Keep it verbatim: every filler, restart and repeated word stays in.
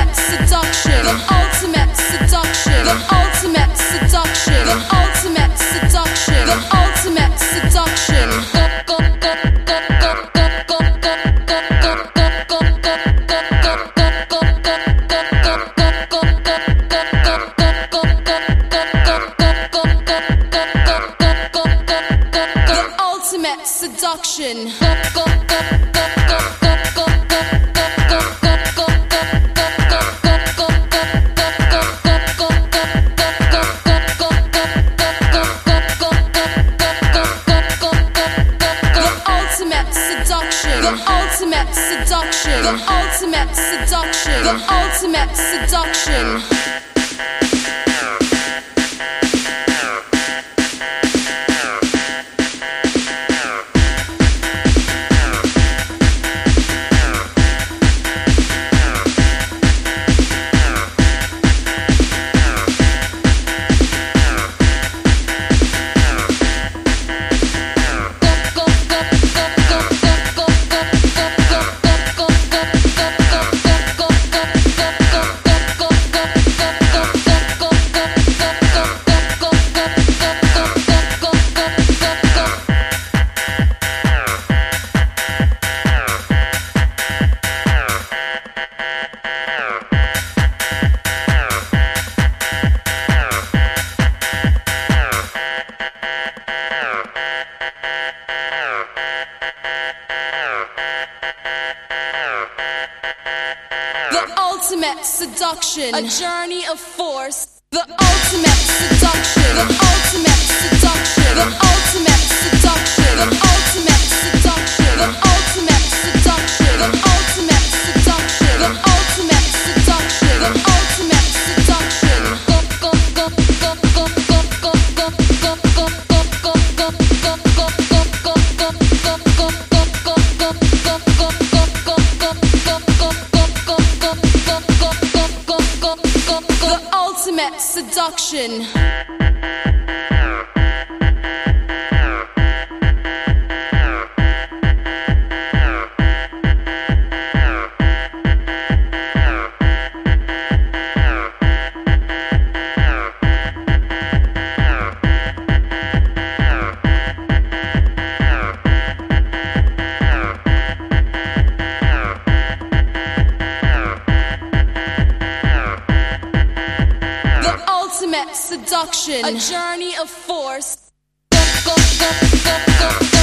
ultimate seduction, the ultimate seduction, the ultimate seduction, the ultimate seduction, the ultimate seduction. Go, go, go, go, go, go, go, go, go, go, the ultimate seduction. Ultimate seduction, the ultimate seduction, the ultimate seduction. Ultimate seduction, a journey of force. The ultimate seduction, the ultimate seduction, the ultimate seduction, the ultimate seduction, the ultimate seduction, the ultimate seduction, the ultimate seduction, the ultimate seduction. Go go go go go go go go go go go go the ultimate seduction. Seduction, a journey of force. Go, go, go, go, go.